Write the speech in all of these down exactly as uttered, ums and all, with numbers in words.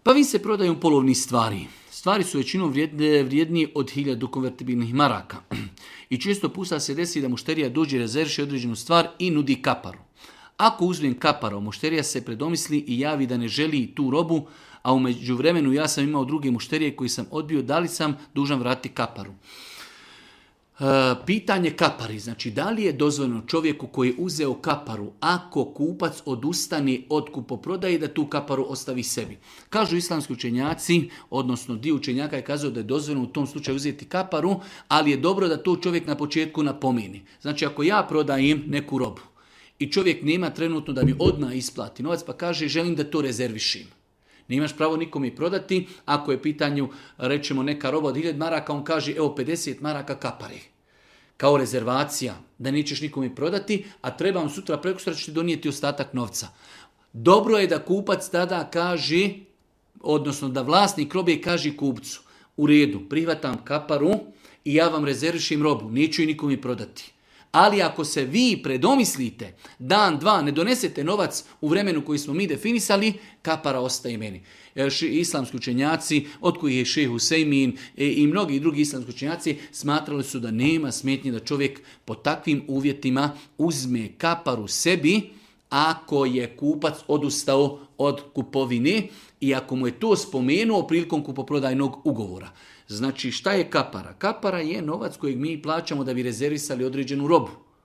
Pa vi se prodaju polovni stvari. Stvari su većinom vrijedne, vrijednije od hiljadu konvertibilnih maraka. I često puta se desi da mušterija dođe, rezerviše određenu stvar i nudi kaparu. Ako uzmem kaparu, mušterija se predomisli i javi da ne želi tu robu, a u međuvremenu ja sam imao druge mušterije koji sam odbio, da li sam dužan vratiti kaparu? E, pitanje kapari, znači da li je dozvoljeno čovjeku koji je uzeo kaparu, ako kupac odustane od kupoprodaje, da tu kaparu ostavi sebi? Kažu islamski učenjaci, odnosno dio učenjaka je kazao da je dozvoljeno u tom slučaju uzeti kaparu, ali je dobro da to čovjek na početku napomeni. Znači ako ja prodajem neku robu i čovjek nema trenutno da mi odmah isplati novac, pa kaže želim da to rezervišim. Nemaš pravo nikome i prodati. Ako je pitanju, rećemo, neka roba od hiljadu maraka, on kaže evo pedeset maraka kapare. Kao rezervacija, da nećeš nikome prodati, a trebam sutra prekosutra ću ti donijeti ostatak novca. Dobro je da kupac tada kaže, odnosno da vlasnik robe kaže kupcu, u redu, prihvatam kaparu i ja vam rezervišim robu, neću i nikome prodati. Ali ako se vi predomislite, dan, dva, ne donesete novac u vremenu koji smo mi definisali, kapara ostaje meni. Islamski učenjaci, od kojih je šejh Husejmin i mnogi drugi islamski učenjaci, smatrali su da nema smetnje da čovjek po takvim uvjetima uzme kaparu sebi, ako je kupac odustao od kupovine i ako mu je to spomenuo prilikom kupoprodajnog ugovora. Znači, šta je kapara? Kapara je novac kojeg mi plaćamo da bi rezervisali određenu robu.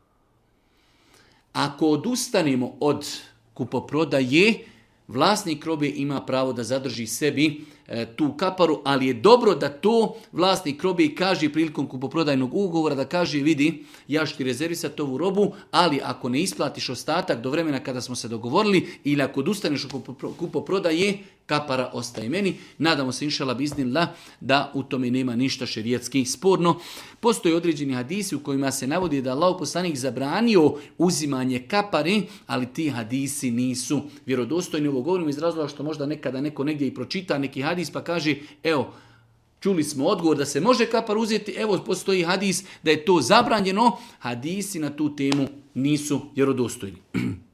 Ako odustanemo od kupoprodaje, vlasnik robe ima pravo da zadrži sebi e, tu kaparu, ali je dobro da to vlasnik robe kaže prilikom kupoprodajnog ugovora, da kaže vidi, ja ću ti rezervisati ovu robu, ali ako ne isplatiš ostatak do vremena kada smo se dogovorili ili ako odustaneš od kupoprodaje, kapara ostaje meni. Nadamo se inšala biznillah da u tome nema ništa šerijatski sporno. Postoje određeni hadisi u kojima se navodi da Allahov poslanik zabranio uzimanje kapare, ali ti hadisi nisu vjerodostojni. Ovo govorimo iz razloga što možda nekada neko negdje i pročita neki hadis pa kaže evo, čuli smo odgovor da se može kapar uzeti, evo postoji hadis da je to zabranjeno. Hadisi na tu temu nisu vjerodostojni.